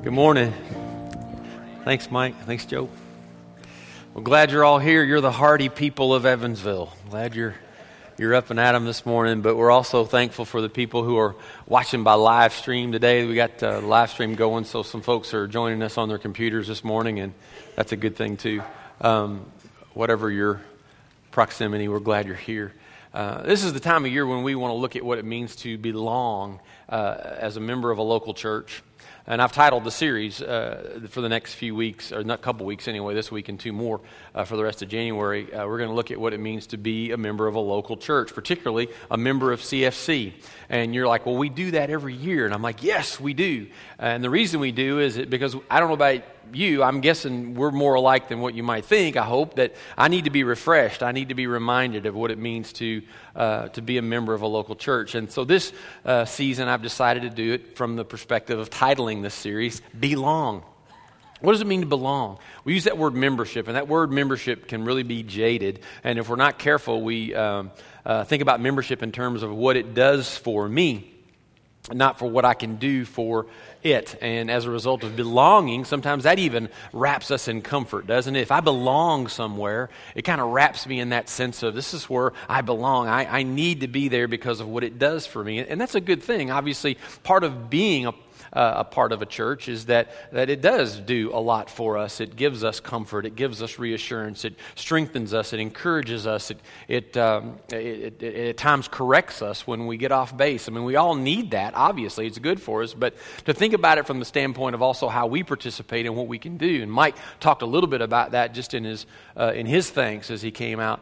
Good morning. Thanks, Mike. Thanks, Joe. Well, glad you're all here. You're the hardy people of Evansville. Glad you're up and at 'em this morning, but we're also thankful for the people who are watching by live stream today. We got the live stream going, so some folks are joining us on their computers this morning, and that's a good thing too. Whatever your proximity, we're glad you're here. This is the time of year when we want to look at what it means to belong as a member of a local church. And I've titled the series for the next few weeks, or not a couple weeks anyway, this week and two more for the rest of January. We're going to look at what it means to be a member of a local church, particularly a member of CFC. And you're like, well, we do that every year. And I'm like, yes, we do. And the reason we do is because I don't know about you, I'm guessing we're more alike than what you might think. I hope that I need to be refreshed. I need to be reminded of what it means to be a member of a local church. And so this season, I've decided to do it from the perspective of titling this series, Belong. What does it mean to belong? We use that word membership, and that word membership can really be jaded. And if we're not careful, we think about membership in terms of what it does for me, not for what I can do for it. And as a result of belonging, sometimes that even wraps us in comfort, doesn't it? If I belong somewhere, it kind of wraps me in that sense of this is where I belong. I need to be there because of what it does for me. And that's a good thing. Obviously, part of being a part of a church is that it does do a lot for us. It gives us comfort. It gives us reassurance. It strengthens us. It encourages us. It at times corrects us when we get off base. I mean, we all need that. Obviously, it's good for us. But to think about it from the standpoint of also how we participate and what we can do. And Mike talked a little bit about that just in his thanks as he came out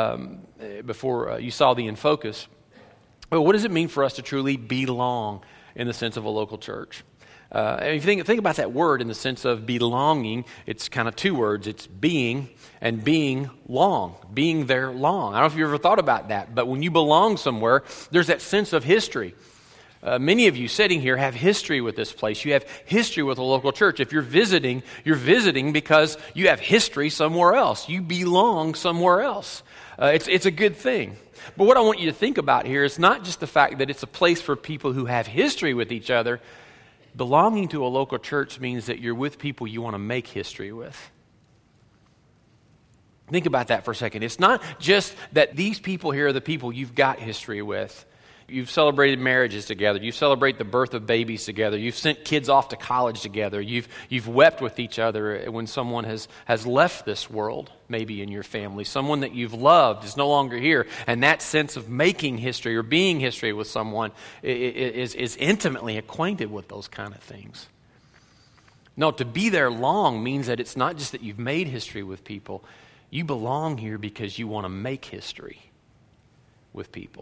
before you saw the In Focus. Well, what does it mean for us to truly belong in the sense of a local church? And if you think about that word in the sense of belonging, it's kind of two words. It's being and being long, being there long. I don't know if you ever thought about that, but when you belong somewhere, there's that sense of history. Many of you sitting here have history with this place. You have history with a local church. If you're visiting because you have history somewhere else. You belong somewhere else. It's a good thing. But what I want you to think about here is not just the fact that it's a place for people who have history with each other. Belonging to a local church means that you're with people you want to make history with. Think about that for a second. It's not just that these people here are the people you've got history with. You've celebrated marriages together. You celebrate the birth of babies together. You've sent kids off to college together. You've wept with each other when someone has left this world, maybe in your family. Someone that you've loved is no longer here. And that sense of making history or being history with someone is intimately acquainted with those kind of things. No, to be there long means that it's not just that you've made history with people. You belong here because you want to make history with people.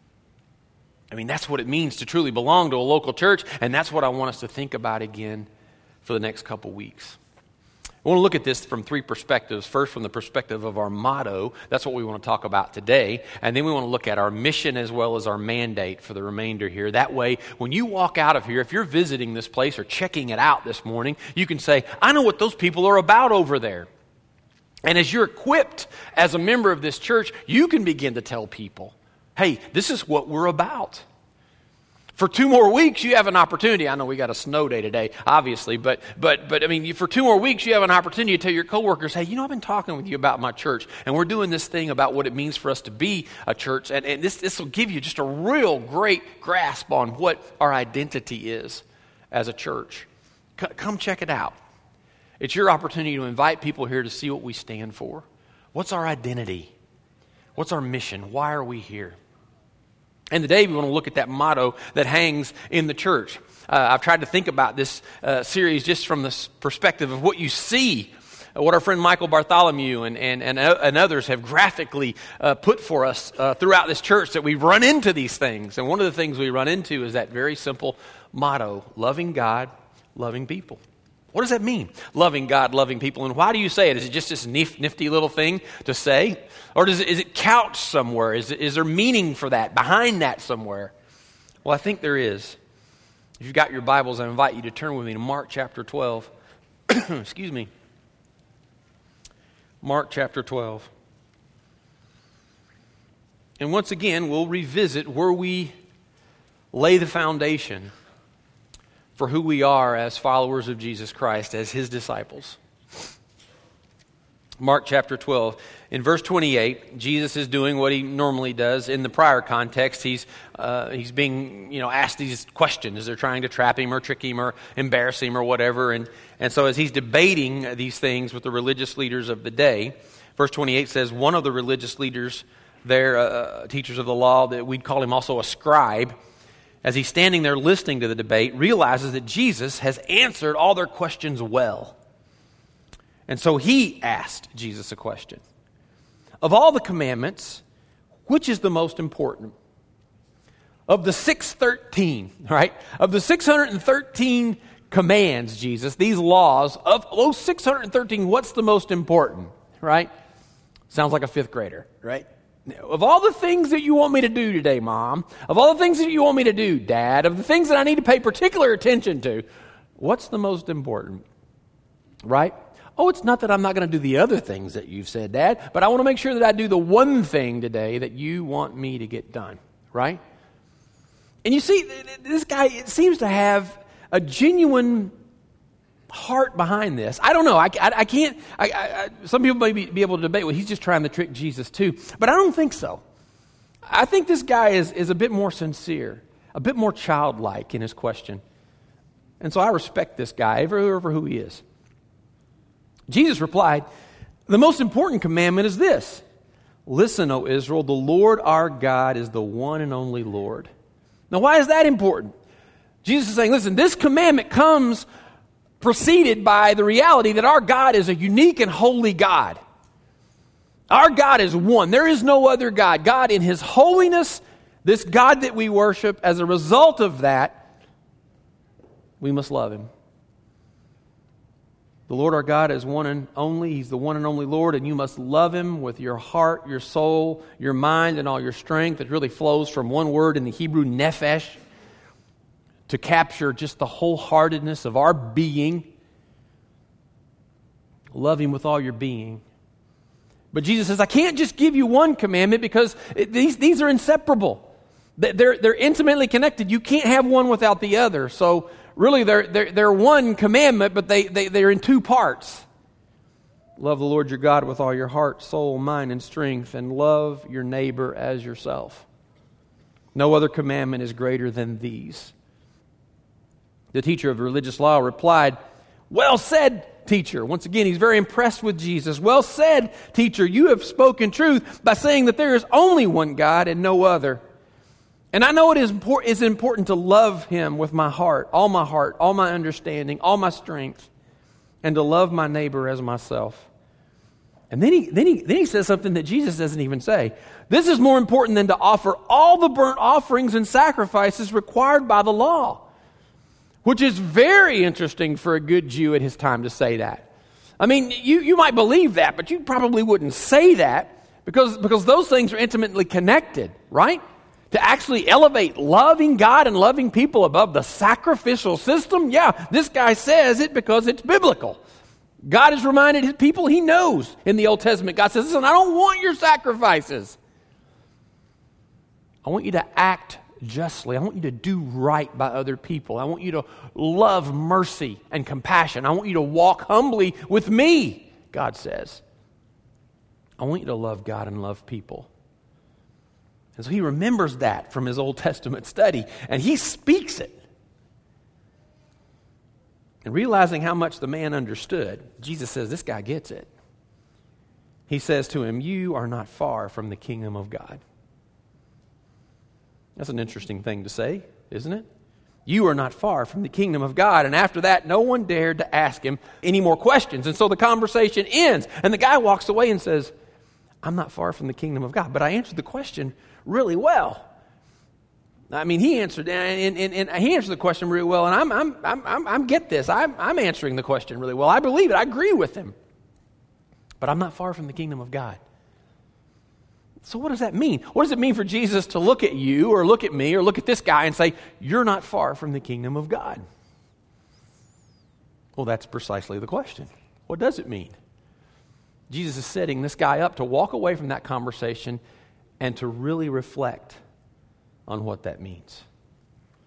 I mean, that's what it means to truly belong to a local church, and that's what I want us to think about again for the next couple weeks. I want to look at this from three perspectives. First, from the perspective of our motto. That's what we want to talk about today. And then we want to look at our mission as well as our mandate for the remainder here. That way, when you walk out of here, if you're visiting this place or checking it out this morning, you can say, I know what those people are about over there. And as you're equipped as a member of this church, you can begin to tell people, hey, this is what we're about. For 2 more weeks, you have an opportunity. I know we got a snow day today, obviously, but I mean, for 2 more weeks, you have an opportunity to tell your coworkers, hey, I've been talking with you about my church, and we're doing this thing about what it means for us to be a church, and this will give you just a real great grasp on what our identity is as a church. Come check it out. It's your opportunity to invite people here to see what we stand for. What's our identity? What's our mission? Why are we here? And today we want to look at that motto that hangs in the church. I've tried to think about this series just from the perspective of what you see, what our friend Michael Bartholomew and others have graphically put for us throughout this church, that we run into these things. And one of the things we run into is that very simple motto, loving God, loving people. What does that mean? Loving God, loving people. And why do you say it? Is it just this nifty little thing to say? Or is it couched somewhere? Is there meaning for that, behind that somewhere? Well, I think there is. If you've got your Bibles, I invite you to turn with me to Mark chapter 12. Excuse me. Mark chapter 12. And once again, we'll revisit where we lay the foundation for who we are as followers of Jesus Christ, as His disciples. Mark chapter 12. In verse 28, Jesus is doing what He normally does. In the prior context, he's being asked these questions. They're trying to trap Him or trick Him or embarrass Him or whatever. And so as He's debating these things with the religious leaders of the day, verse 28 says, one of the religious leaders there, teachers of the law, that we'd call him also a scribe, as he's standing there listening to the debate, realizes that Jesus has answered all their questions well. And so he asked Jesus a question. Of all the commandments, which is the most important? Of the 613, right? Of the 613 commands, Jesus, these laws, of those 613, what's the most important, right? Sounds like a fifth grader, right? Of all the things that you want me to do today, Mom, of all the things that you want me to do, Dad, of the things that I need to pay particular attention to, what's the most important, right? Oh, it's not that I'm not going to do the other things that you've said, Dad, but I want to make sure that I do the one thing today that you want me to get done, right? And you see, this guy, it seems to have a genuine heart behind this. I don't know. I can't. Some people may be able to debate, well, he's just trying to trick Jesus too. But I don't think so. I think this guy is a bit more sincere, a bit more childlike in his question. And so I respect this guy for who he is. Jesus replied, the most important commandment is this. Listen, O Israel, the Lord our God is the one and only Lord. Now, why is that important? Jesus is saying, listen, this commandment comes preceded by the reality that our God is a unique and holy God. Our God is one. There is no other God. God in His holiness, this God that we worship, as a result of that, we must love Him. The Lord our God is one and only. He's the one and only Lord, and you must love Him with your heart, your soul, your mind, and all your strength. It really flows from one word in the Hebrew, nephesh, to capture just the wholeheartedness of our being. Love Him with all your being. But Jesus says, I can't just give you one commandment because these are inseparable. They're intimately connected. You can't have one without the other. So really they're one commandment, but they're in two parts. Love the Lord your God with all your heart, soul, mind, and strength, and love your neighbor as yourself. No other commandment is greater than these. The teacher of religious law replied, well said, teacher. Once again, he's very impressed with Jesus. Well said, teacher. You have spoken truth by saying that there is only one God and no other. And I know it is important to love Him with my heart, all my understanding, all my strength, and to love my neighbor as myself. And then he says something that Jesus doesn't even say. This is more important than to offer all the burnt offerings and sacrifices required by the law. Which is very interesting for a good Jew at his time to say that. I mean, you might believe that, but you probably wouldn't say that because those things are intimately connected, right? To actually elevate loving God and loving people above the sacrificial system, yeah, this guy says it because it's biblical. God has reminded His people, He knows in the Old Testament. God says, listen, I don't want your sacrifices. I want you to act justly. I want you to do right by other people. I want you to love mercy and compassion. I want you to walk humbly with me, God says. I want you to love God and love people. And so he remembers that from his Old Testament study, and he speaks it. And realizing how much the man understood, Jesus says, this guy gets it. He says to him, you are not far from the kingdom of God. That's an interesting thing to say, isn't it? You are not far from the kingdom of God. And after that, no one dared to ask him any more questions. And so the conversation ends. And the guy walks away and says, I'm not far from the kingdom of God. But I answered the question really well. I mean, he answered, and he answered the question really well. And I'm get this. I'm answering the question really well. I believe it. I agree with him. But I'm not far from the kingdom of God. So what does that mean? What does it mean for Jesus to look at you or look at me or look at this guy and say, you're not far from the kingdom of God? Well, that's precisely the question. What does it mean? Jesus is setting this guy up to walk away from that conversation and to really reflect on what that means.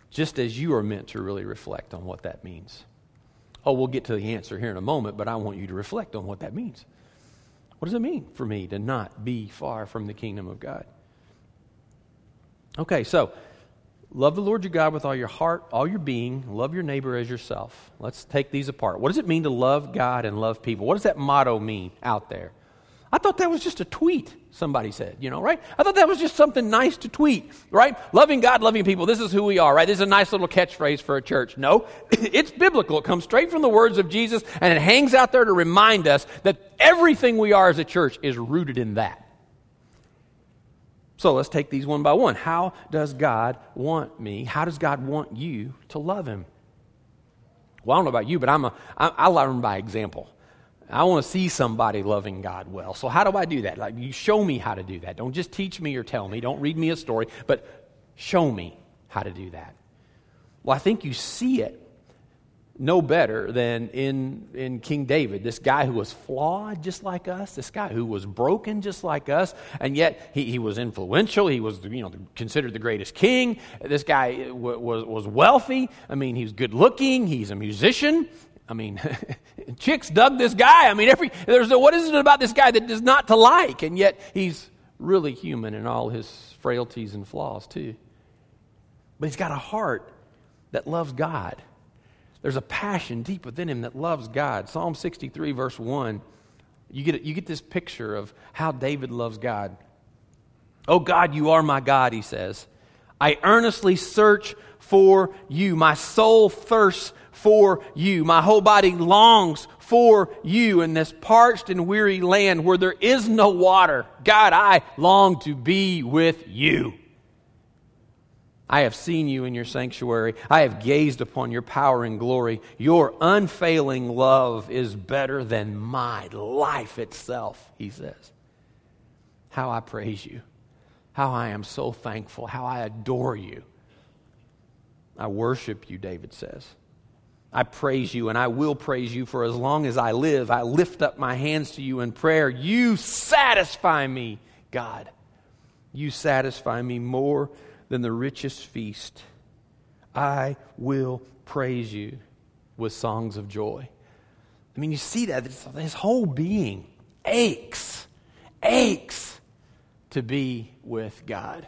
just as you are meant to really reflect on what that means. Oh, we'll get to the answer here in a moment, but I want you to reflect on what that means. What does it mean for me to not be far from the kingdom of God? Okay, so love the Lord your God with all your heart, all your being. Love your neighbor as yourself. Let's take these apart. What does it mean to love God and love people? What does that motto mean out there? I thought that was just a tweet, somebody said, right? I thought that was just something nice to tweet, right? Loving God, loving people. This is who we are, right? This is a nice little catchphrase for a church. No, it's biblical. It comes straight from the words of Jesus, and it hangs out there to remind us that everything we are as a church is rooted in that. So let's take these one by one. How does God want me? How does God want you to love Him? Well, I don't know about you, but I learn by example. I want to see somebody loving God well. So how do I do that? Like, you show me how to do that. Don't just teach me or tell me. Don't read me a story, but show me how to do that. Well, I think you see it no better than in King David, this guy who was flawed just like us, this guy who was broken just like us, and yet he was influential. He was considered the greatest king. This guy was wealthy. I mean, he was good looking. He's a musician. I mean, chicks dug this guy. I mean, what is it about this guy that is not to like? And yet he's really human in all his frailties and flaws too. But he's got a heart that loves God. There's a passion deep within him that loves God. Psalm 63 verse 1, you get this picture of how David loves God. Oh God, you are my God, he says. I earnestly search for you. My soul thirsts for you. My whole body longs for you in this parched and weary land where there is no water. God, I long to be with you. I have seen you in your sanctuary. I have gazed upon your power and glory. Your unfailing love is better than my life itself, he says. How I praise you. How I am so thankful. How I adore you. I worship you, David says. I praise you and I will praise you for as long as I live. I lift up my hands to you in prayer. You satisfy me, God. You satisfy me more than the richest feast. I will praise you with songs of joy. I mean, you see that his whole being aches to be with God.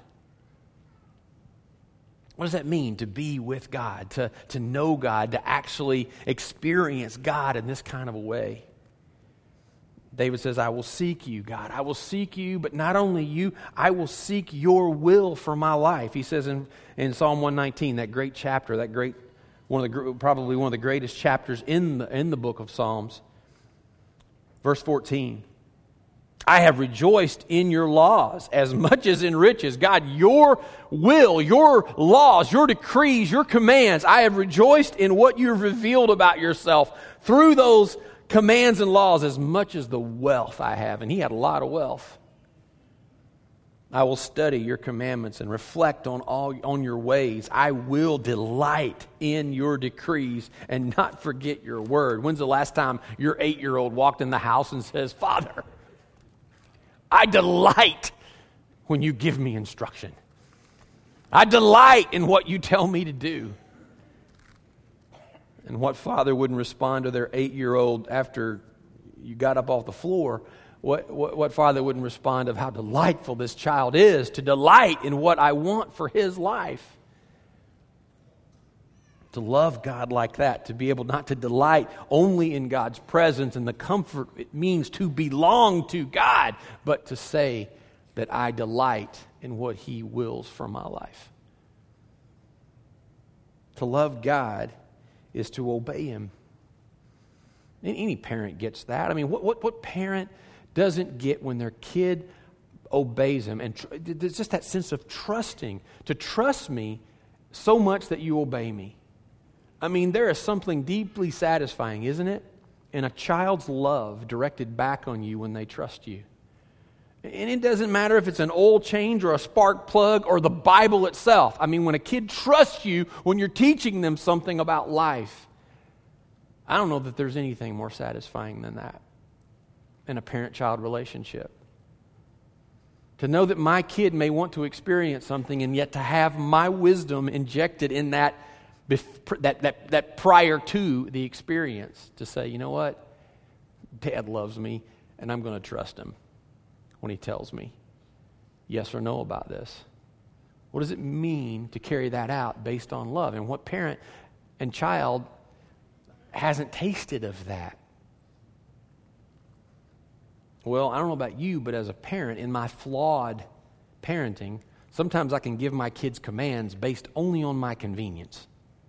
What does that mean, to be with God, to know God, to actually experience God in this kind of a way? David says, I will seek you, God. I will seek you, but not only you, I will seek your will for my life. He says in Psalm 119, that great chapter, probably one of the greatest chapters in the book of Psalms. Verse 14, I have rejoiced in your laws as much as in riches. God, your will, your laws, your decrees, your commands, I have rejoiced in what you've revealed about yourself through those commands and laws as much as the wealth I have. And he had a lot of wealth. I will study your commandments and reflect on your ways. I will delight in your decrees and not forget your word. When's the last time your 8-year-old walked in the house and says, Father, I delight when you give me instruction. I delight in what you tell me to do. And what father wouldn't respond to their 8-year-old after you got up off the floor? What father wouldn't respond of how delightful this child is to delight in what I want for his life? To love God like that, to be able not to delight only in God's presence and the comfort it means to belong to God, but to say that I delight in what He wills for my life. To love God is to obey Him. Any parent gets that. I mean, what parent doesn't get when their kid obeys Him? And there's just that sense of trusting, to trust me so much that you obey me. I mean, there is something deeply satisfying, isn't it, in a child's love directed back on you when they trust you. And it doesn't matter if it's an oil change or a spark plug or the Bible itself. I mean, when a kid trusts you when you're teaching them something about life, I don't know that there's anything more satisfying than that in a parent-child relationship. To know that my kid may want to experience something, and yet to have my wisdom injected in that prior to the experience, to say, you know what? Dad loves me, and I'm going to trust him when he tells me yes or no about this. What does it mean to carry that out based on love? And what parent and child hasn't tasted of that? Well, I don't know about you, but as a parent, in my flawed parenting, sometimes I can give my kids commands based only on my convenience.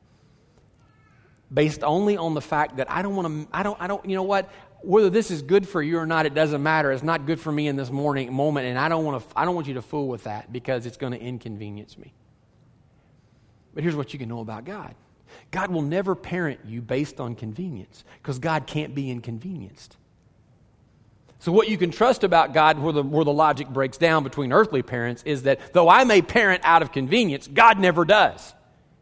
Based only on the fact that I don't, you know what? Whether this is good for you or not, it doesn't matter. It's not good for me in this moment, and I don't want you to fool with that because it's going to inconvenience me. But here's what you can know about God. God will never parent you based on convenience because God can't be inconvenienced. So what you can trust about God, where the logic breaks down between earthly parents, is that though I may parent out of convenience, God never does.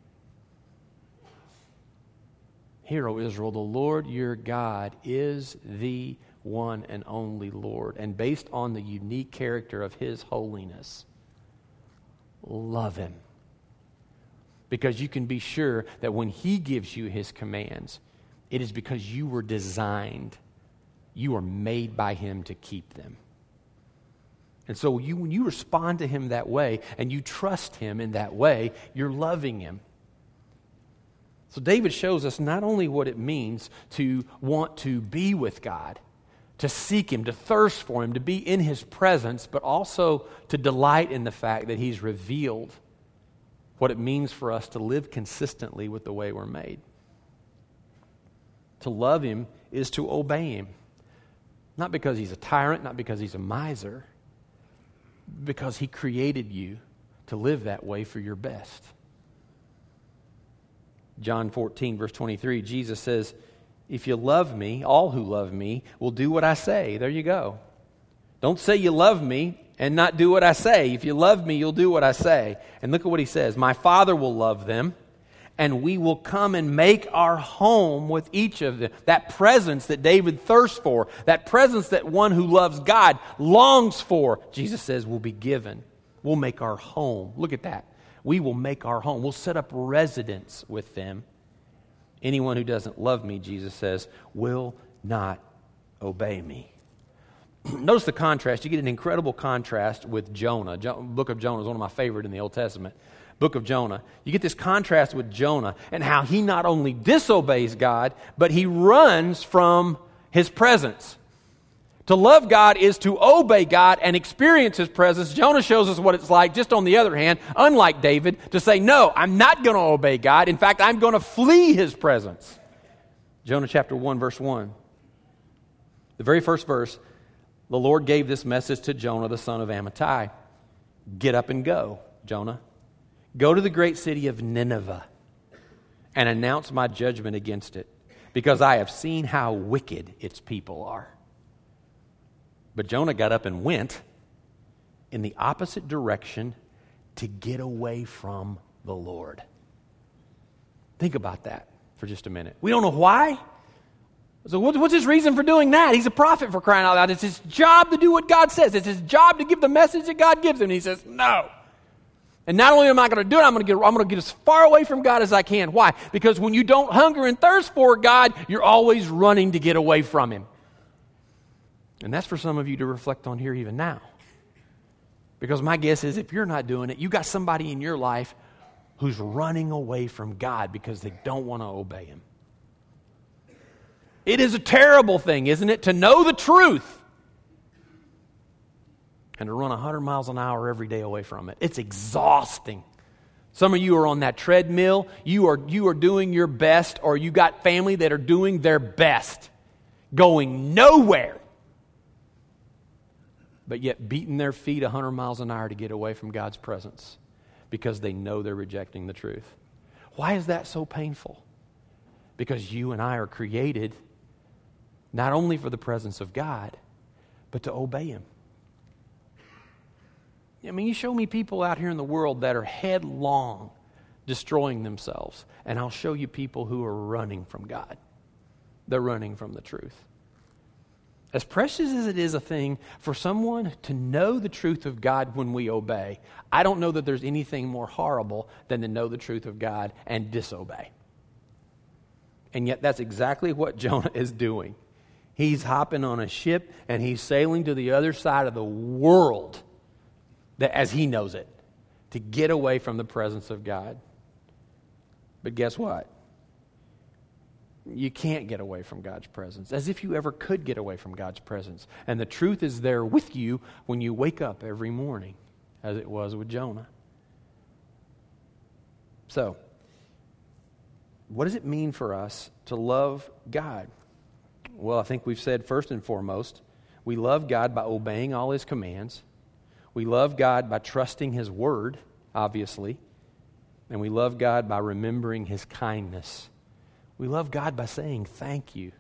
Hear, O Israel, the Lord your God is the one and only Lord. And based on the unique character of His holiness, love Him. Because you can be sure that when He gives you His commands, it is because you were designed, you are made by Him to keep them. And so when you respond to Him that way and you trust Him in that way, you're loving Him. So David shows us not only what it means to want to be with God, to seek Him, to thirst for Him, to be in His presence, but also to delight in the fact that He's revealed what it means for us to live consistently with the way we're made. To love Him is to obey Him. Not because He's a tyrant, not because He's a miser, because He created you to live that way for your best. John 14, verse 23, Jesus says, if you love me, all who love me will do what I say. There you go. Don't say you love me and not do what I say. If you love me, you'll do what I say. And look at what He says. My Father will love them, and we will come and make our home with each of them. That presence that David thirsts for, that presence that one who loves God longs for, Jesus says will be given. We'll make our home. Look at that. We will make our home. We'll set up residence with them. Anyone who doesn't love me, Jesus says, will not obey me. Notice the contrast. You get an incredible contrast with Jonah. Book of Jonah is one of my favorite in the Old Testament. Book of Jonah. You get this contrast with Jonah and how he not only disobeys God, but he runs from His presence. To love God is to obey God and experience His presence. Jonah shows us what it's like, just on the other hand, unlike David, to say, no, I'm not going to obey God. In fact, I'm going to flee His presence. Jonah chapter 1, verse 1. The very first verse, the Lord gave this message to Jonah, the son of Amittai. Get up and go, Jonah. Go to the great city of Nineveh and announce my judgment against it, because I have seen how wicked its people are. But Jonah got up and went in the opposite direction to get away from the Lord. Think about that for just a minute. We don't know why. So what's his reason for doing that? He's a prophet, for crying out loud. It's his job to do what God says. It's his job to give the message that God gives him. And he says, no. And not only am I going to do it, I'm going to get as far away from God as I can. Why? Because when you don't hunger and thirst for God, you're always running to get away from Him. And that's for some of you to reflect on here even now. Because my guess is if you're not doing it, you got somebody in your life who's running away from God because they don't want to obey Him. It is a terrible thing, isn't it, to know the truth and to run 100 miles an hour every day away from it. It's exhausting. Some of you are on that treadmill. You are doing your best, or you got family that are doing their best, going nowhere, but yet beating their feet 100 miles an hour to get away from God's presence because they know they're rejecting the truth. Why is that so painful? Because you and I are created not only for the presence of God, but to obey Him. I mean, you show me people out here in the world that are headlong destroying themselves, and I'll show you people who are running from God. They're running from the truth. As precious as it is a thing for someone to know the truth of God when we obey, I don't know that there's anything more horrible than to know the truth of God and disobey. And yet that's exactly what Jonah is doing. He's hopping on a ship and he's sailing to the other side of the world, that, as he knows it, to get away from the presence of God. But guess what? You can't get away from God's presence, as if you ever could get away from God's presence. And the truth is there with you when you wake up every morning, as it was with Jonah. So, what does it mean for us to love God? Well, I think we've said first and foremost, we love God by obeying all His commands. We love God by trusting His Word, obviously. And we love God by remembering His kindness. We love God by saying thank you.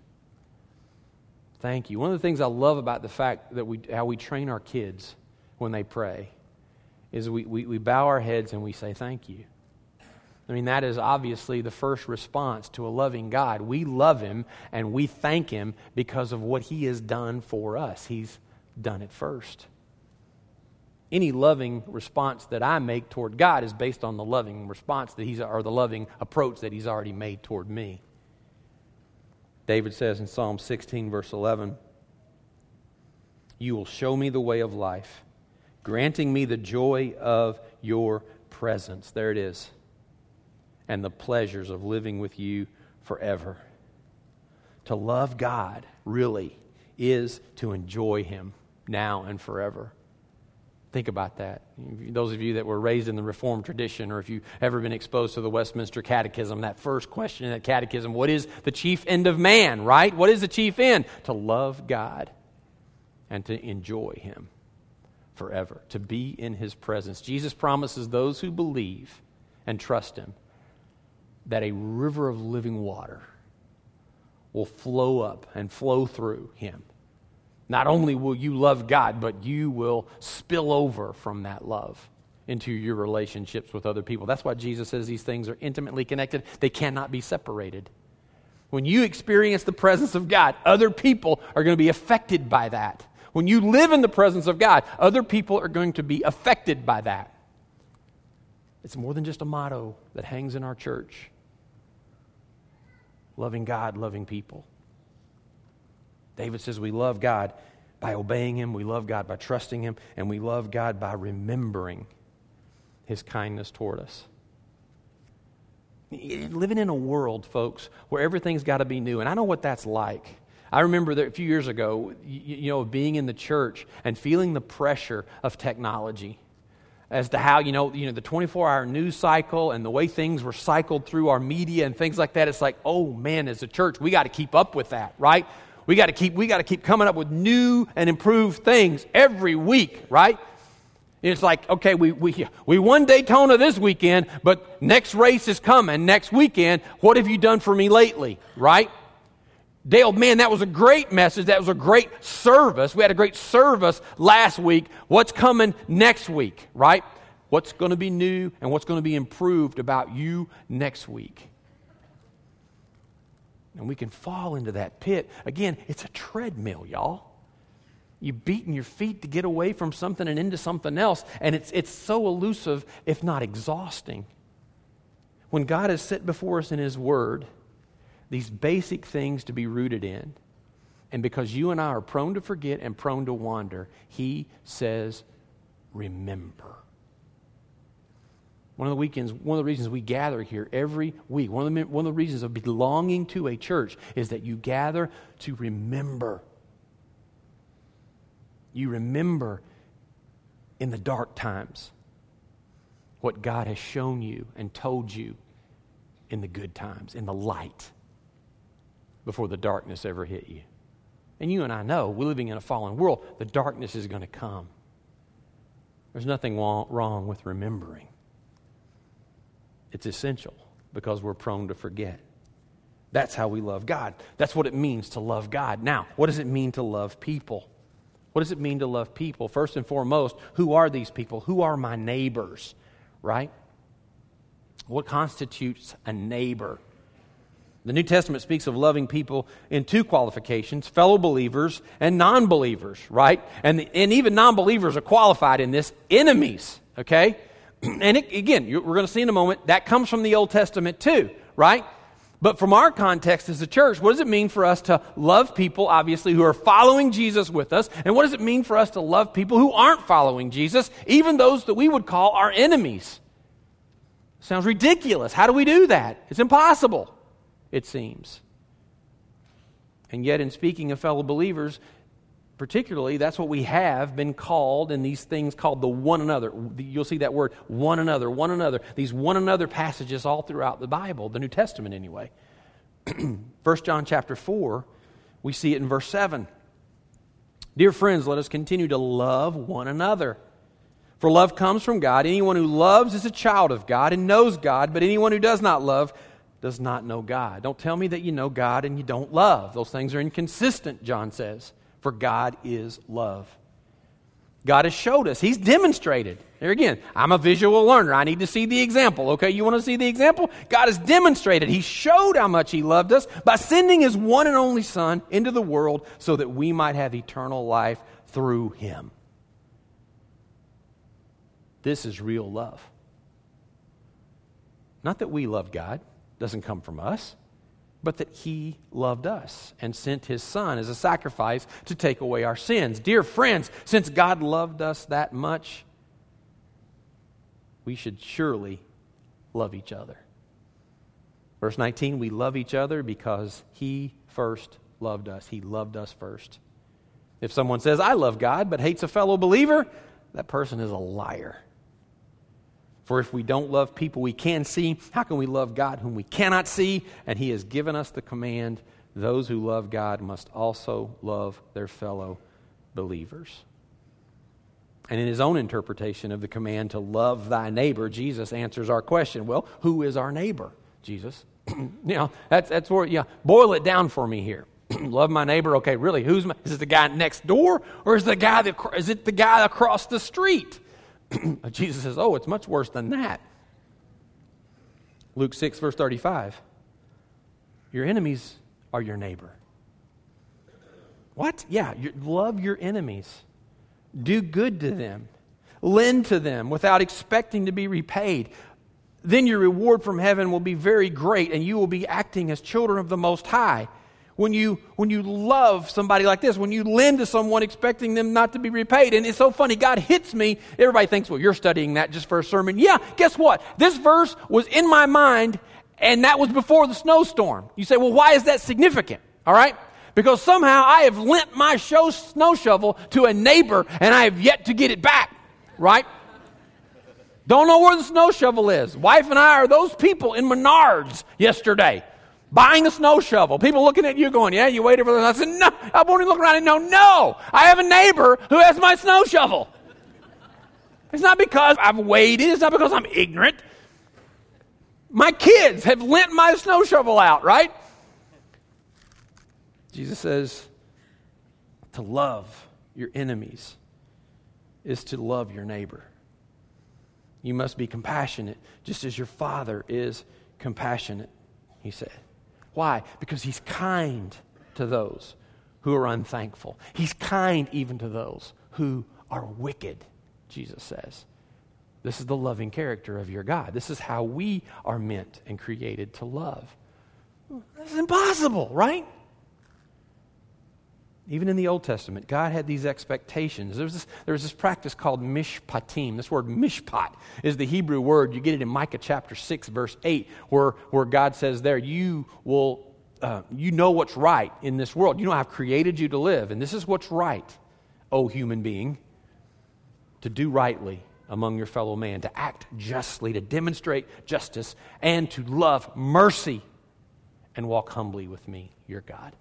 Thank you. One of the things I love about the fact that how we train our kids when they pray is we bow our heads and we say thank you. I mean, that is obviously the first response to a loving God. We love Him and we thank Him because of what He has done for us. He's done it first. Any loving response that I make toward God is based on the loving response or the loving approach that He's already made toward me. David says in Psalm 16, verse 11, "You will show me the way of life, granting me the joy of your presence." There it is. "And the pleasures of living with you forever." To love God really is to enjoy Him now and forever. Think about that. Those of you that were raised in the Reformed tradition, or if you've ever been exposed to the Westminster Catechism, that first question in that catechism, what is the chief end of man, right? What is the chief end? To love God and to enjoy Him forever, to be in His presence. Jesus promises those who believe and trust Him that a river of living water will flow up and flow through Him. Not only will you love God, but you will spill over from that love into your relationships with other people. That's why Jesus says these things are intimately connected. They cannot be separated. When you experience the presence of God, other people are going to be affected by that. When you live in the presence of God, other people are going to be affected by that. It's more than just a motto that hangs in our church. Loving God, loving people. David says we love God by obeying Him, we love God by trusting Him, and we love God by remembering His kindness toward us. Living in a world, folks, where everything's got to be new, and I know what that's like. I remember that a few years ago, being in the church and feeling the pressure of technology as to how, the 24-hour news cycle and the way things were cycled through our media and things like that. It's like, oh man, as a church, we got to keep up with that, right? We got to keep coming up with new and improved things every week, right? It's like, okay, we won Daytona this weekend, but next race is coming next weekend. What have you done for me lately, right? Dale, man, that was a great message. That was a great service. We had a great service last week. What's coming next week, right? What's going to be new and what's going to be improved about you next week? And we can fall into that pit. Again, it's a treadmill, y'all. You're beating your feet to get away from something and into something else. And it's so elusive, if not exhausting. When God has set before us in His Word these basic things to be rooted in, and because you and I are prone to forget and prone to wander, He says, remember. One of the reasons we gather here every week, one of the reasons of belonging to a church is that you gather to remember. You remember in the dark times what God has shown you and told you in the good times, in the light, before the darkness ever hit you. And you and I know, we're living in a fallen world, the darkness is going to come. There's nothing wrong with remembering. It's essential because we're prone to forget. That's how we love God. That's what it means to love God. Now, what does it mean to love people? What does it mean to love people? First and foremost, who are these people? Who are my neighbors, right? What constitutes a neighbor? The New Testament speaks of loving people in two qualifications, fellow believers and non-believers, right? And even non-believers are qualified in this, enemies, okay? And again, we're going to see in a moment, that comes from the Old Testament too, right? But from our context as a church, what does it mean for us to love people, obviously, who are following Jesus with us? And what does it mean for us to love people who aren't following Jesus, even those that we would call our enemies? Sounds ridiculous. How do we do that? It's impossible, it seems. And yet, in speaking of fellow believers, particularly, that's what we have been called in these things called the one another. You'll see that word, one another, one another. These one another passages all throughout the Bible, the New Testament anyway. 1 John chapter 4, we see it in verse 7. Dear friends, let us continue to love one another. For love comes from God. Anyone who loves is a child of God and knows God, but anyone who does not love does not know God. Don't tell me that you know God and you don't love. Those things are inconsistent, John says. For God is love. God has showed us. He's demonstrated. There again, I'm a visual learner. I need to see the example. Okay, you want to see the example? God has demonstrated. He showed how much He loved us by sending His one and only Son into the world so that we might have eternal life through Him. This is real love. Not that we love God. Doesn't come from us. But that He loved us and sent His Son as a sacrifice to take away our sins. Dear friends, since God loved us that much, we should surely love each other. Verse 19, we love each other because He first loved us. He loved us first. If someone says, I love God, but hates a fellow believer, that person is a liar. For if we don't love people we can see, how can we love God whom we cannot see? And He has given us the command, those who love God must also love their fellow believers. And in His own interpretation of the command to love thy neighbor, Jesus answers our question, well, who is our neighbor, Jesus? That's where, boil it down for me here. Love my neighbor, okay, really, is it the guy next door? Or is it the guy across the street? Jesus says, it's much worse than that. Luke 6, verse 35. Your enemies are your neighbor. What? Yeah, love your enemies. Do good to them. Lend to them without expecting to be repaid. Then your reward from heaven will be very great, and you will be acting as children of the Most High. When you love somebody like this, when you lend to someone expecting them not to be repaid, and it's so funny, God hits me. Everybody thinks, well, you're studying that just for a sermon. Yeah, guess what? This verse was in my mind, and that was before the snowstorm. You say, well, why is that significant? All right? Because somehow I have lent my snow shovel to a neighbor, and I have yet to get it back. Right? Don't know where the snow shovel is. Wife and I are those people in Menards yesterday. Buying a snow shovel. People looking at you going, yeah, you waited for this. I said, no. I won't even look around and no. I have a neighbor who has my snow shovel. It's not because I've waited. It's not because I'm ignorant. My kids have lent my snow shovel out, right? Jesus says to love your enemies is to love your neighbor. You must be compassionate just as your Father is compassionate, He said. Why? Because He's kind to those who are unthankful. He's kind even to those who are wicked, Jesus says. This is the loving character of your God. This is how we are meant and created to love. This is impossible, right? Even in the Old Testament, God had these expectations. There was this practice called mishpatim. This word mishpat is the Hebrew word. You get it in Micah chapter 6, verse 8, where God says there, you know what's right in this world. You know I've created you to live, and this is what's right, O human being, to do rightly among your fellow man, to act justly, to demonstrate justice, and to love mercy and walk humbly with me, your God.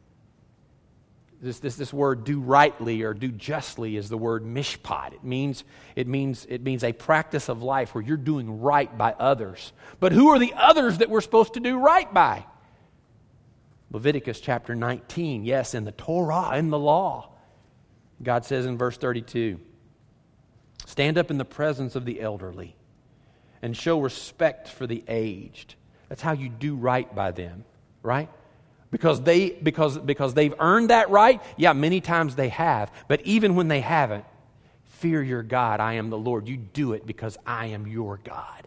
This word do rightly or do justly is the word mishpat. It means a practice of life where you're doing right by others. But who are the others that we're supposed to do right by? Leviticus chapter 19, yes, in the Torah, in the law. God says in verse 32, stand up in the presence of the elderly and show respect for the aged. That's how you do right by them. right? Because they've earned that right? Yeah, many times they have. But even when they haven't, fear your God. I am the Lord. You do it because I am your God.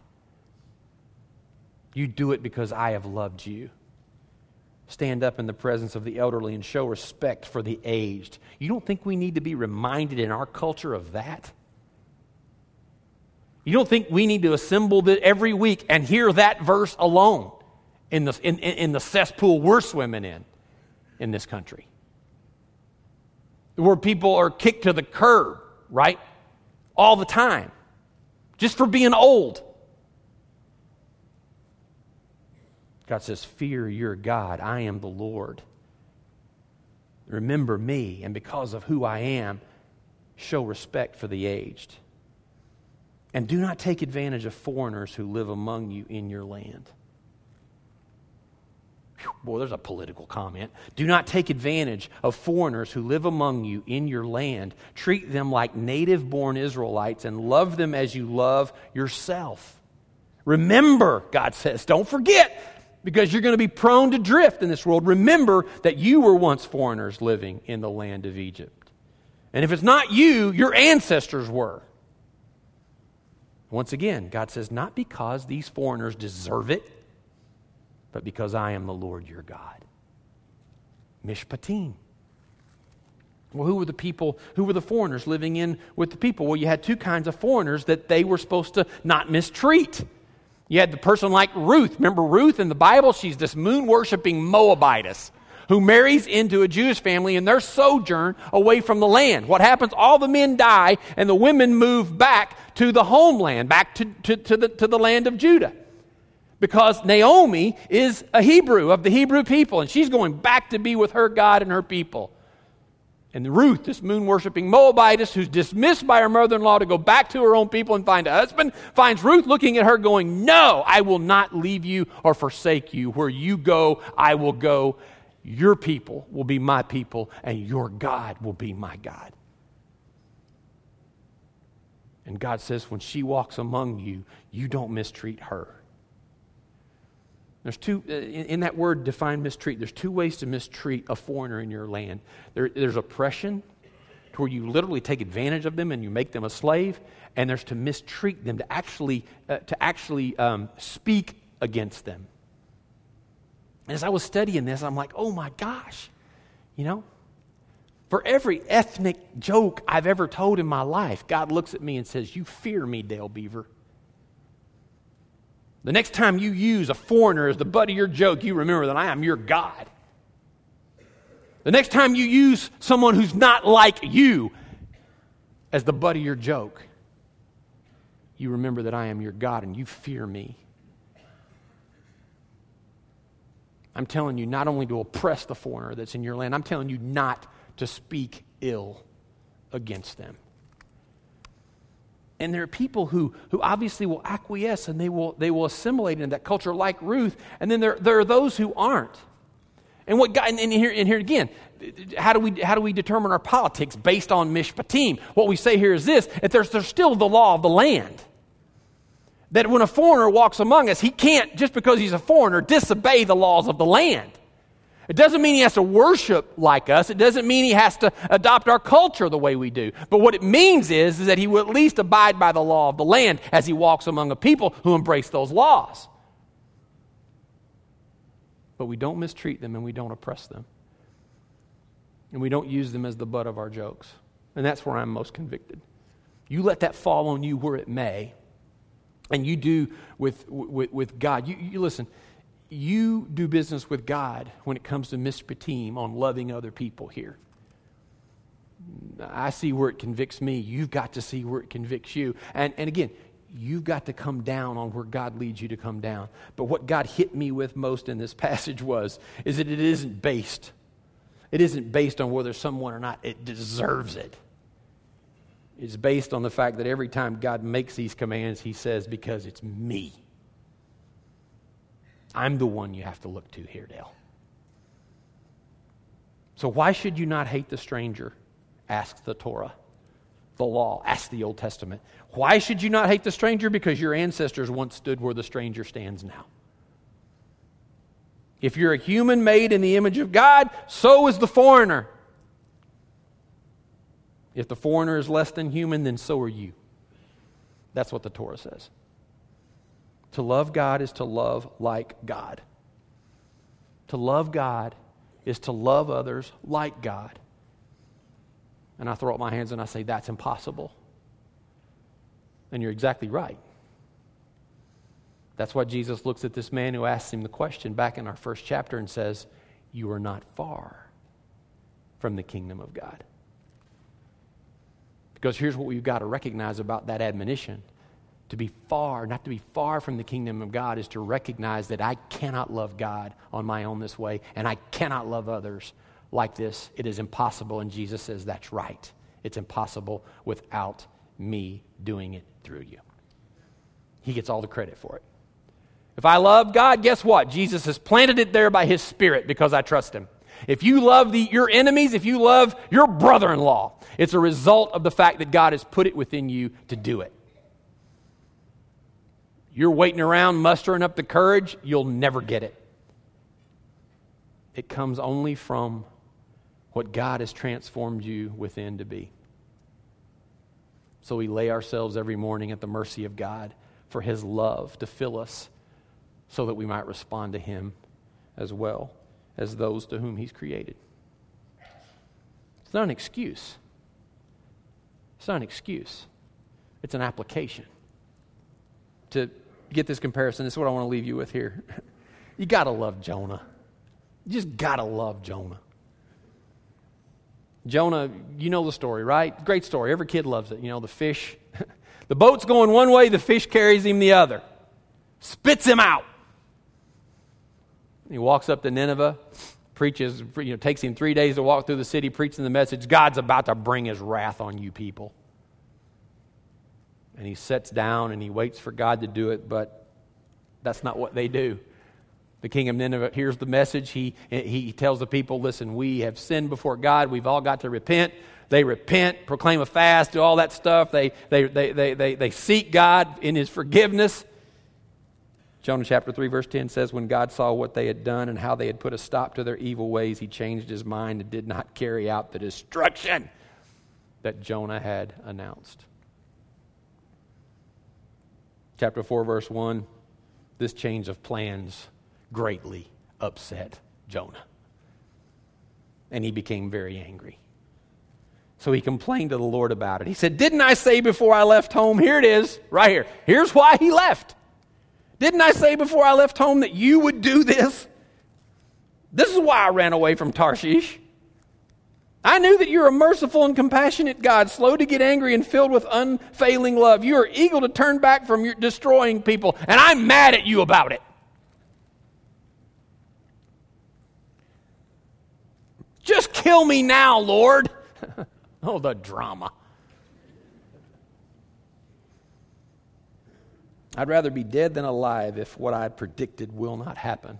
You do it because I have loved you. Stand up in the presence of the elderly and show respect for the aged. You don't think we need to be reminded in our culture of that? You don't think we need to assemble every week and hear that verse alone in the cesspool we're swimming in this country? Where people are kicked to the curb, right? All the time. Just for being old. God says, fear your God. I am the Lord. Remember me, and because of who I am, show respect for the aged. And do not take advantage of foreigners who live among you in your land. Whew, boy, there's a political comment. Do not take advantage of foreigners who live among you in your land. Treat them like native-born Israelites and love them as you love yourself. Remember, God says, don't forget, because you're going to be prone to drift in this world. Remember that you were once foreigners living in the land of Egypt. And if it's not you, your ancestors were. Once again, God says, not because these foreigners deserve it, but because I am the Lord your God. Mishpatim. Well, who were the foreigners living in with the people? Well, you had two kinds of foreigners that they were supposed to not mistreat. You had the person like Ruth. Remember Ruth in the Bible? She's this moon-worshiping Moabitess who marries into a Jewish family in their sojourn away from the land. What happens? All the men die and the women move back to the homeland, back to the land of Judah. Because Naomi is a Hebrew of the Hebrew people, and she's going back to be with her God and her people. And Ruth, this moon-worshiping Moabitess who's dismissed by her mother-in-law to go back to her own people and find a husband, finds Ruth looking at her going, no, I will not leave you or forsake you. Where you go, I will go. Your people will be my people, and your God will be my God. And God says when she walks among you, you don't mistreat her. There's two, in that word, define mistreat, there's two ways to mistreat a foreigner in your land. There's oppression, to where you literally take advantage of them and you make them a slave, and there's to mistreat them, to actually speak against them. And as I was studying this, I'm like, oh my gosh, for every ethnic joke I've ever told in my life, God looks at me and says, you fear me, Dale Beaver. The next time you use a foreigner as the butt of your joke, you remember that I am your God. The next time you use someone who's not like you as the butt of your joke, you remember that I am your God and you fear me. I'm telling you not only to oppress the foreigner that's in your land, I'm telling you not to speak ill against them. And there are people who obviously will acquiesce and they will assimilate into that culture like Ruth. And then there are those who aren't. And what God, and here again, how do we determine our politics based on mishpatim? What we say here is this: that there's still the law of the land. That when a foreigner walks among us, he can't, just because he's a foreigner, disobey the laws of the land. It doesn't mean he has to worship like us. It doesn't mean he has to adopt our culture the way we do. But what it means is that he will at least abide by the law of the land as he walks among a people who embrace those laws. But we don't mistreat them and we don't oppress them. And we don't use them as the butt of our jokes. And that's where I'm most convicted. You let that fall on you where it may. And you do with God. You listen. You do business with God when it comes to mishpatim on loving other people here. I see where it convicts me. You've got to see where it convicts you. And again, you've got to come down on where God leads you to come down. But what God hit me with most in this passage is that it isn't based on whether someone or not it deserves it. It's based on the fact that every time God makes these commands, he says, because it's me. I'm the one you have to look to here, Dale. So why should you not hate the stranger? Asks the Torah. The law. Asks the Old Testament. Why should you not hate the stranger? Because your ancestors once stood where the stranger stands now. If you're a human made in the image of God, so is the foreigner. If the foreigner is less than human, then so are you. That's what the Torah says. To love God is to love like God. To love God is to love others like God. And I throw up my hands and I say, that's impossible. And you're exactly right. That's why Jesus looks at this man who asks him the question back in our first chapter and says, you are not far from the kingdom of God. Because here's what we've got to recognize about that admonition. To be far, not to be far from the kingdom of God, is to recognize that I cannot love God on my own this way, and I cannot love others like this. It is impossible, and Jesus says that's right. It's impossible without me doing it through you. He gets all the credit for it. If I love God, guess what? Jesus has planted it there by His Spirit because I trust Him. If you love your enemies, if you love your brother-in-law, it's a result of the fact that God has put it within you to do it. You're waiting around mustering up the courage, you'll never get it. It comes only from what God has transformed you within to be. So we lay ourselves every morning at the mercy of God for His love to fill us so that we might respond to Him as well as those to whom He's created. It's not an excuse. It's not an excuse. It's an application. To get this comparison, this is what I want to leave you with here. You got to love Jonah. You just got to love Jonah. Jonah, you know the story, right? Great story. Every kid loves it. You know, the fish. The boat's going one way, the fish carries him the other. Spits him out. He walks up to Nineveh, preaches, takes him 3 days to walk through the city preaching the message. God's about to bring His wrath on you people. And he sits down and he waits for God to do it, but that's not what they do. The king of Nineveh hears the message. He tells the people, listen, we have sinned before God. We've all got to repent. They repent, proclaim a fast, do all that stuff. They seek God in His forgiveness. Jonah chapter 3 verse 10 says, when God saw what they had done and how they had put a stop to their evil ways, He changed His mind and did not carry out the destruction that Jonah had announced. Chapter 4 verse 1, this change of plans greatly upset Jonah. And he became very angry. So he complained to the Lord about it. He said, didn't I say before I left home, here it is, right here. Here's why he left. Didn't I say before I left home that you would do this? This is why I ran away from Tarshish. I knew that you're a merciful and compassionate God, slow to get angry and filled with unfailing love. You are eager to turn back from your destroying people, and I'm mad at you about it. Just kill me now, Lord. Oh, the drama. I'd rather be dead than alive if what I predicted will not happen.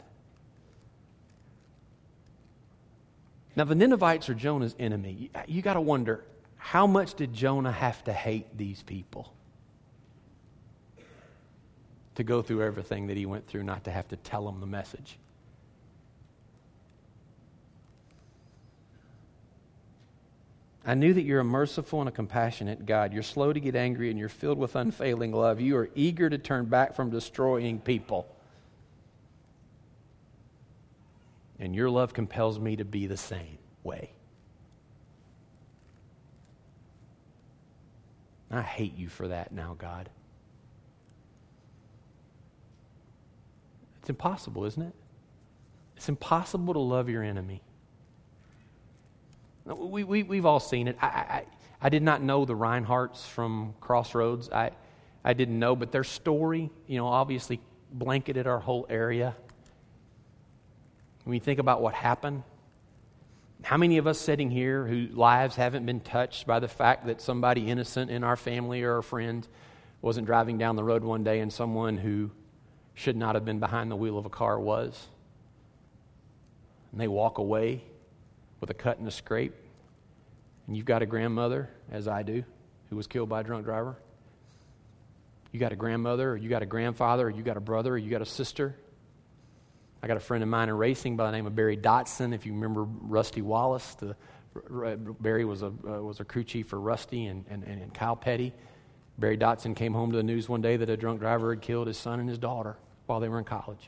Now, the Ninevites are Jonah's enemy. You got to wonder, how much did Jonah have to hate these people to go through everything that he went through, not to have to tell them the message? I knew that you're a merciful and a compassionate God. You're slow to get angry and you're filled with unfailing love. You are eager to turn back from destroying people. And your love compels me to be the same way. I hate you for that now, God. It's impossible, isn't it? It's impossible to love your enemy. We've all seen it. I did not know the Reinhardts from Crossroads. I didn't know, but their story, obviously blanketed our whole area. When you think about what happened, how many of us sitting here whose lives haven't been touched by the fact that somebody innocent in our family or a friend wasn't driving down the road one day and someone who should not have been behind the wheel of a car was? And they walk away with a cut and a scrape. And you've got a grandmother, as I do, who was killed by a drunk driver. You got a grandmother, or you got a grandfather, or you got a brother, or you got a sister I got a friend of mine in racing by the name of Barry Dotson. If you remember Rusty Wallace, Barry was a crew chief for Rusty and Kyle Petty. Barry Dotson came home to the news one day that a drunk driver had killed his son and his daughter while they were in college.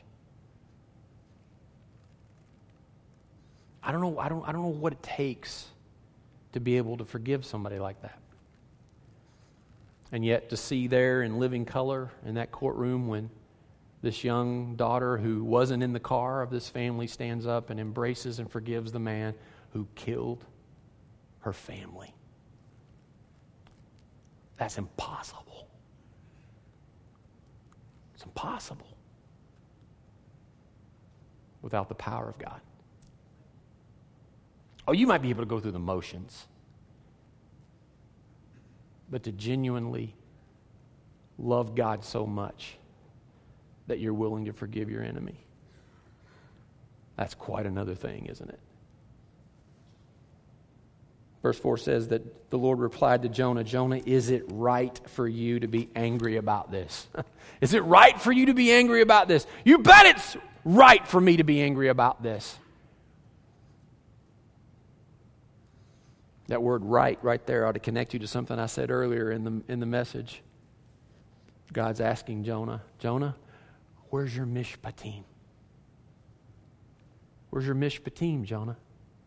I don't know what it takes to be able to forgive somebody like that. And yet to see there in living color in that courtroom when this young daughter who wasn't in the car of this family stands up and embraces and forgives the man who killed her family. That's impossible. It's impossible without the power of God. Oh, you might be able to go through the motions, but to genuinely love God so much that you're willing to forgive your enemy, that's quite another thing, isn't it? Verse 4 says that the Lord replied to Jonah, Jonah, is it right for you to be angry about this? Is it right for you to be angry about this? You bet it's right for me to be angry about this. That word right there ought to connect you to something I said earlier in the message. God's asking Jonah, where's your mishpatim? Where's your mishpatim, Jonah?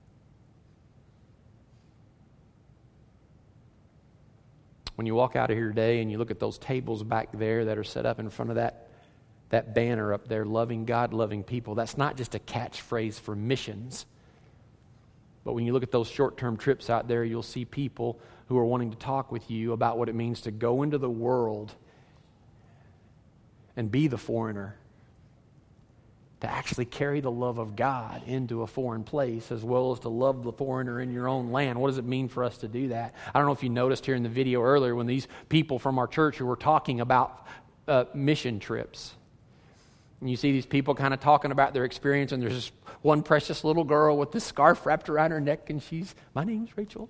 When you walk out of here today and you look at those tables back there that are set up in front of that banner up there, loving God, loving people, that's not just a catchphrase for missions. But when you look at those short-term trips out there, you'll see people who are wanting to talk with you about what it means to go into the world and be the foreigner, to actually carry the love of God into a foreign place, as well as to love the foreigner in your own land. What does it mean for us to do that? I don't know if you noticed here in the video earlier when these people from our church who were talking about mission trips. And you see these people kind of talking about their experience, and there's this one precious little girl with this scarf wrapped around her neck, and my name's Rachel.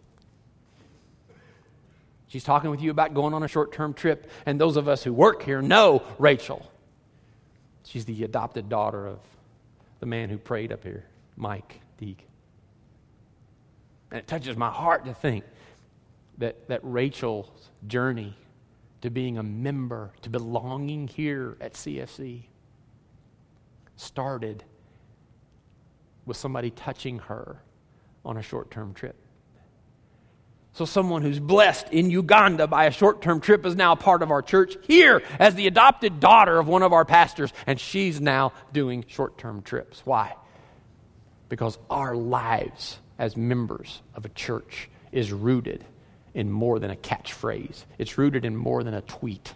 She's talking with you about going on a short-term trip, and those of us who work here know Rachel. She's the adopted daughter of the man who prayed up here, Mike Deeg. And it touches my heart to think that Rachel's journey to being a member, to belonging here at CFC, started with somebody touching her on a short-term trip. So someone who's blessed in Uganda by a short-term trip is now a part of our church here as the adopted daughter of one of our pastors, and she's now doing short-term trips. Why? Because our lives as members of a church is rooted in more than a catchphrase. It's rooted in more than a tweet.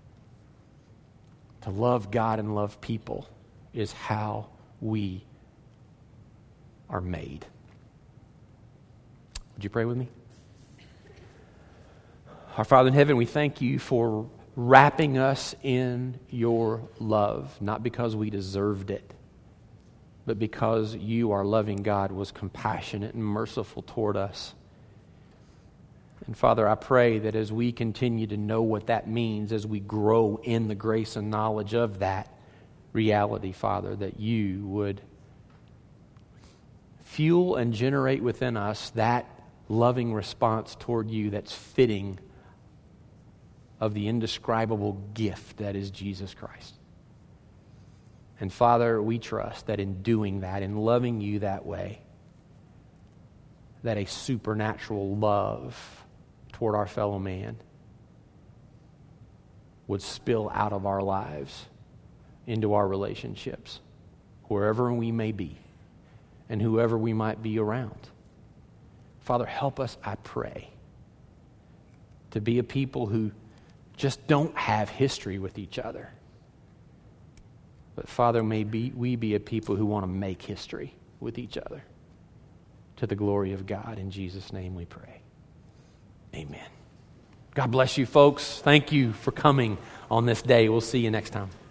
To love God and love people is how we are made. Would you pray with me? Our Father in heaven, we thank you for wrapping us in your love, not because we deserved it, but because you, our loving God, was compassionate and merciful toward us. And Father, I pray that as we continue to know what that means, as we grow in the grace and knowledge of that reality, Father, that you would fuel and generate within us that loving response toward you that's fitting of the indescribable gift that is Jesus Christ. And Father, we trust that in doing that, in loving you that way, that a supernatural love toward our fellow man would spill out of our lives into our relationships, wherever we may be and whoever we might be around. Father, help us, I pray, to be a people who just don't have history with each other. But Father, may we be a people who want to make history with each other to the glory of God. In Jesus' name we pray. Amen. God bless you, folks. Thank you for coming on this day. We'll see you next time.